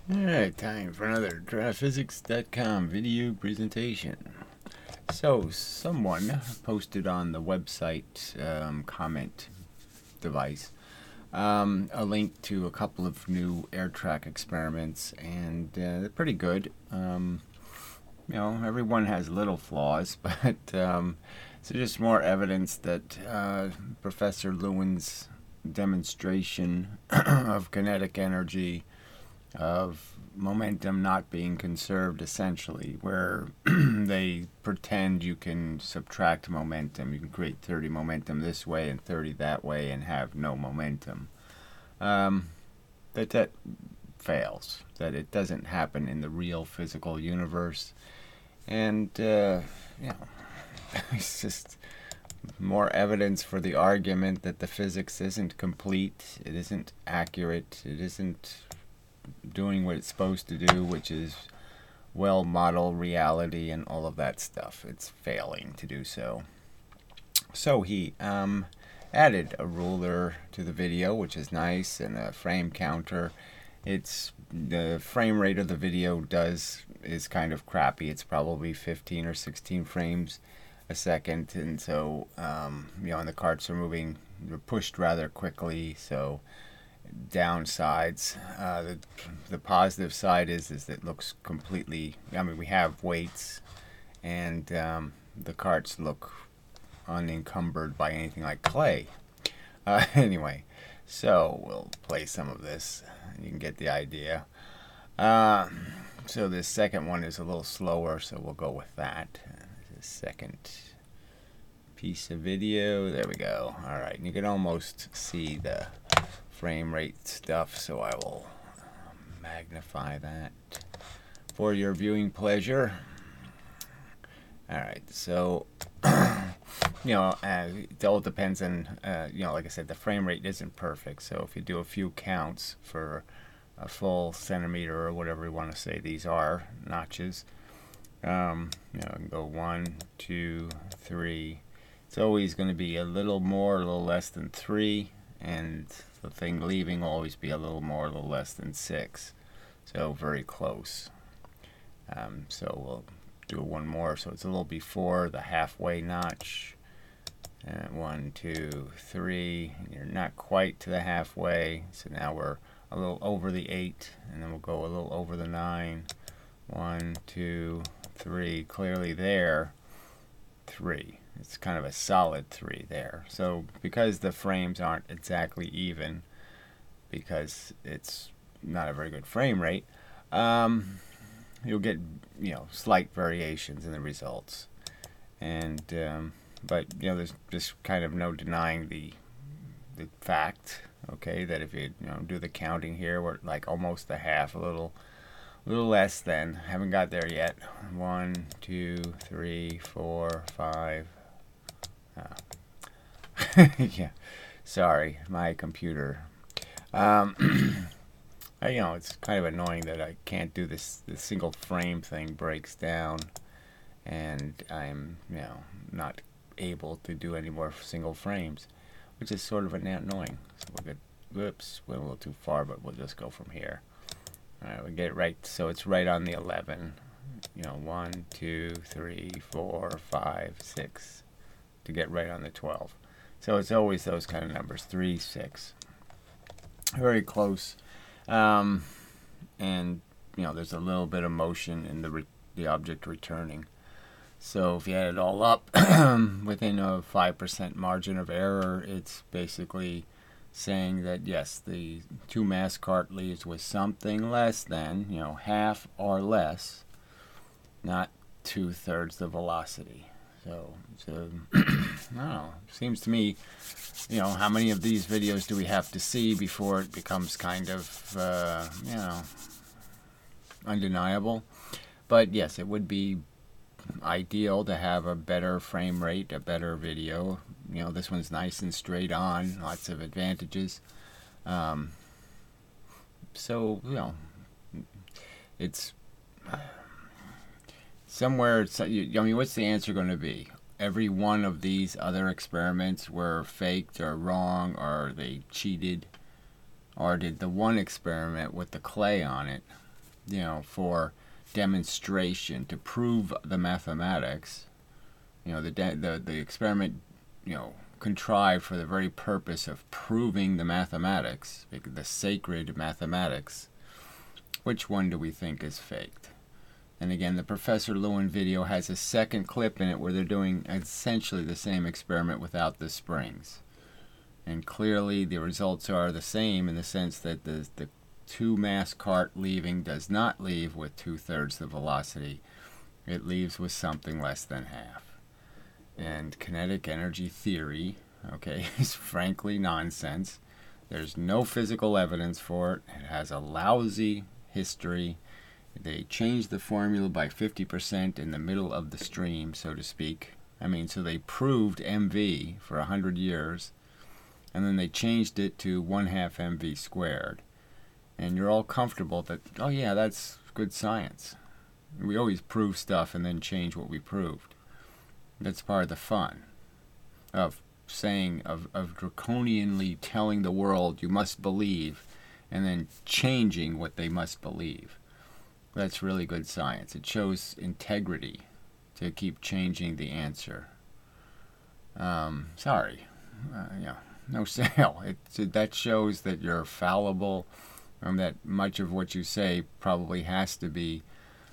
Alright, time for another DraftPhysics.com video presentation. So, someone posted on the website comment device a link to a couple of new air track experiments, and they're pretty good. Everyone has little flaws, but so just more evidence that Professor Lewin's demonstration of kinetic energy, of momentum not being conserved, essentially, where they pretend you can subtract momentum. You can create 30 momentum this way and 30 that way and have no momentum. That fails. That it doesn't happen in the real physical universe. And, it's just more evidence for the argument that the physics isn't complete, it isn't accurate, it isn't doing what it's supposed to do, which is well model reality and all of that stuff. It's failing to do so. So he added a ruler to the video, which is nice, and a frame counter. It's the frame rate of the video is kind of crappy. It's probably 15 or 16 frames a second, and so and the carts are moving, they're pushed rather quickly. So downsides, the positive side is that it looks completely, we have weights, and the carts look unencumbered by anything like clay. Anyway, so we'll play some of this. You can get the idea. So this second one is a little slower, so we'll go with that. The second piece of video. There we go. All right, you can almost see the frame rate stuff, so I will magnify that for your viewing pleasure. All right, so it all depends on like I said, the frame rate isn't perfect. So if you do a few counts for a full centimeter or whatever you want to say these are notches, I can go 1, 2, 3. It's always going to be a little more, a little less than 3, and the thing leaving will always be a little more, a little less than 6. So very close. So we'll do one more, so it's a little before the halfway notch. 1, 2, 3. You're not quite to the halfway, so now we're a little over the 8, and then we'll go a little over the 9. 1, 2, 3. Clearly there, 3. It's kind of a solid 3 there. So because the frames aren't exactly even, because it's not a very good frame rate, you'll get slight variations in the results. And but there's just kind of no denying the fact, okay, that if you do the counting here, we're like almost a half, a little less than. Haven't got there yet. 1, 2, 3, 4, 5. Yeah, sorry, my computer. It's kind of annoying that I can't do this. The single frame thing breaks down, and I'm not able to do any more single frames, which is sort of annoying. So we'll get, whoops, went a little too far, but we'll just go from here. All right, we get it right. So it's right on the 11. 1, 2, 3, 4, 5, 6 to get right on the 12. So it's always those kind of numbers, 3, 6. Very close. And there's a little bit of motion in the object returning. So if you add it all up within a 5% margin of error, it's basically saying that yes, the 2-mass cart leaves with something less than half or less, not 2/3 the velocity. So I don't know. Seems to me, how many of these videos do we have to see before it becomes kind of undeniable? But yes, it would be ideal to have a better frame rate, a better video. This one's nice and straight on, lots of advantages. So it's somewhere. What's the answer going to be? Every one of these other experiments were faked or wrong, or they cheated, or did the one experiment with the clay on it for demonstration to prove the mathematics. The experiment, contrived for the very purpose of proving the mathematics, the sacred mathematics. Which one do we think is faked? And again, the Professor Lewin video has a second clip in it where they're doing essentially the same experiment without the springs. And clearly the results are the same in the sense that the two-mass cart leaving does not leave with 2/3 the velocity. It leaves with something less than half. And kinetic energy theory, is frankly nonsense. There's no physical evidence for it. It has a lousy history. They changed the formula by 50% in the middle of the stream, so to speak. So they proved MV for 100 years, and then they changed it to 1/2 MV squared. And you're all comfortable that, oh yeah, that's good science. We always prove stuff and then change what we proved. That's part of the fun of saying, of draconianly telling the world you must believe, and then changing what they must believe. That's really good science. It shows integrity to keep changing the answer. Sorry. No sale. That shows that you're fallible, and that much of what you say probably has to be,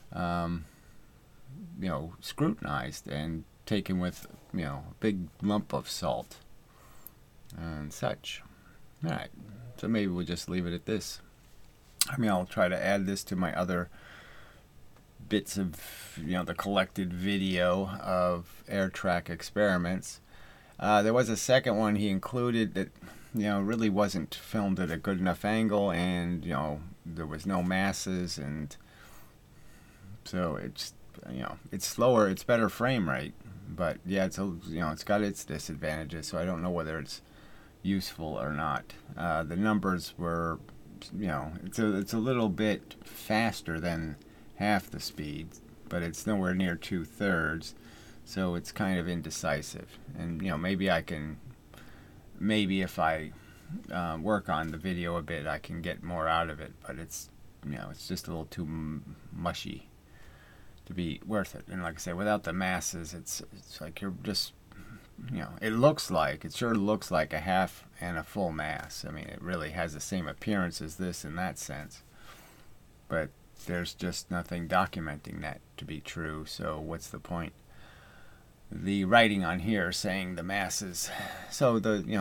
scrutinized and taken with, a big lump of salt and such. All right. So maybe we'll just leave it at this. I'll try to add this to my other bits of, the collected video of air track experiments. There was a second one he included that, really wasn't filmed at a good enough angle, and, there was no masses, and so it's, it's slower, it's better frame rate, but yeah, it's got its disadvantages, so I don't know whether it's useful or not. The numbers were, it's a little bit faster than half the speed, but it's nowhere near 2/3, so it's kind of indecisive. And maybe if I work on the video a bit, I can get more out of it, but it's it's just a little too mushy to be worth it. And like I say, without the masses, it's like you're just, it sure looks like a half and a full mass. It really has the same appearance as this in that sense, but there's just nothing documenting that to be true, so what's the point? The writing on here saying the masses, so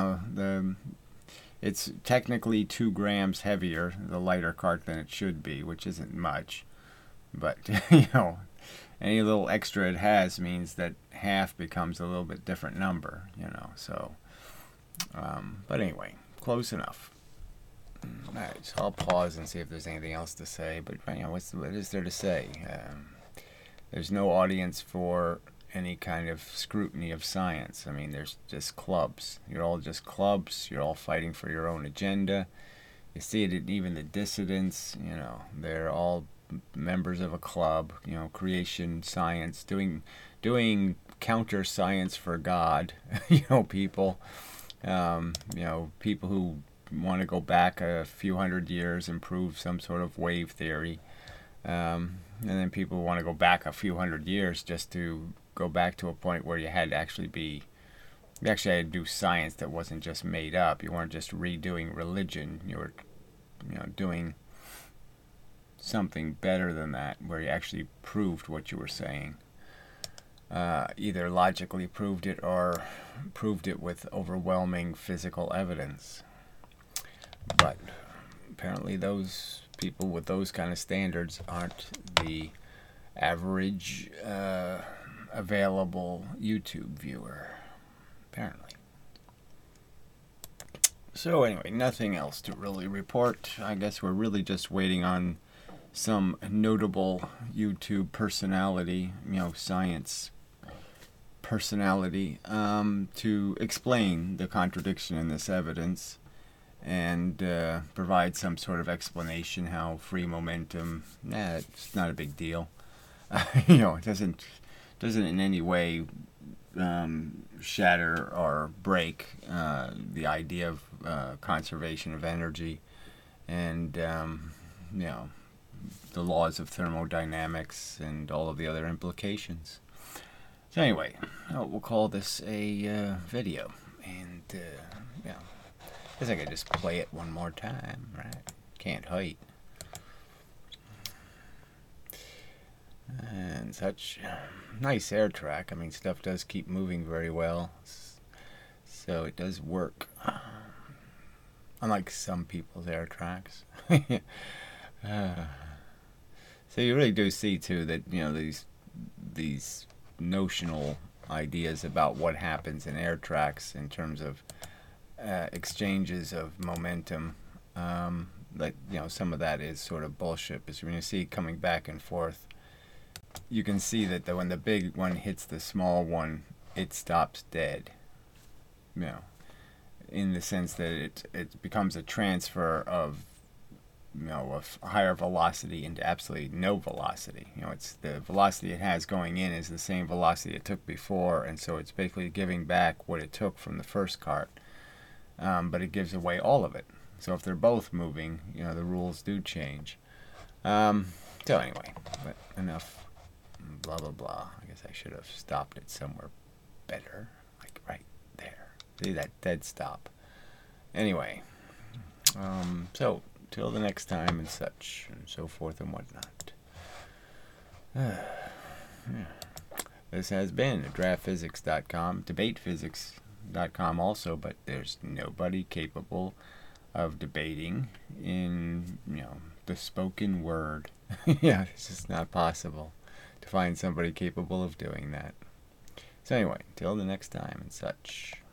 it's technically 2 grams heavier, the lighter cart, than it should be, which isn't much, but any little extra it has means that half becomes a little bit different number, so but anyway, close enough. Alright, so I'll pause and see if there's anything else to say, but what is there to say? There's no audience for any kind of scrutiny of science. There's just clubs. You're all just clubs. You're all fighting for your own agenda. You see it in even the dissidents. They're all members of a club. Creation science, doing counter science for God. People. People who want to go back a few hundred years and prove some sort of wave theory. And then people want to go back a few hundred years just to go back to a point where you had to you actually had to do science that wasn't just made up. You weren't just redoing religion. You were, doing something better than that, where you actually proved what you were saying. Either logically proved it or proved it with overwhelming physical evidence. But apparently those people with those kind of standards aren't the average available YouTube viewer, apparently. So anyway, nothing else to really report. I guess we're really just waiting on some notable YouTube personality, science personality, to explain the contradiction in this evidence and provide some sort of explanation how free momentum, it's not a big deal. It doesn't in any way shatter or break the idea of conservation of energy, and the laws of thermodynamics and all of the other implications. So anyway, we'll call this a video, and yeah, I guess I could just play it one more time, right? Can't hide. And such. Nice air track. I mean, stuff does keep moving very well, so it does work. Unlike some people's air tracks. So you really do see too that, you know, these notional ideas about what happens in air tracks in terms of exchanges of momentum. Like, you know, some of that is sort of bullshit. Because when you see coming back and forth, you can see that when the big one hits the small one, it stops dead. You know, in the sense that it becomes a transfer of, you know, a higher velocity into absolutely no velocity. You know, it's the velocity it has going in is the same velocity it took before, and so it's basically giving back what it took from the first cart, but it gives away all of it. So if they're both moving, you know, the rules do change. So anyway, but enough blah blah blah. I guess I should have stopped it somewhere better, like right there. See that dead stop. Anyway, so till the next time and such and so forth and whatnot. Yeah. This has been draftphysics.com, debatephysics.com also, but there's nobody capable of debating in, you know, the spoken word. Yeah, it's just not possible to find somebody capable of doing that. So anyway, till the next time and such.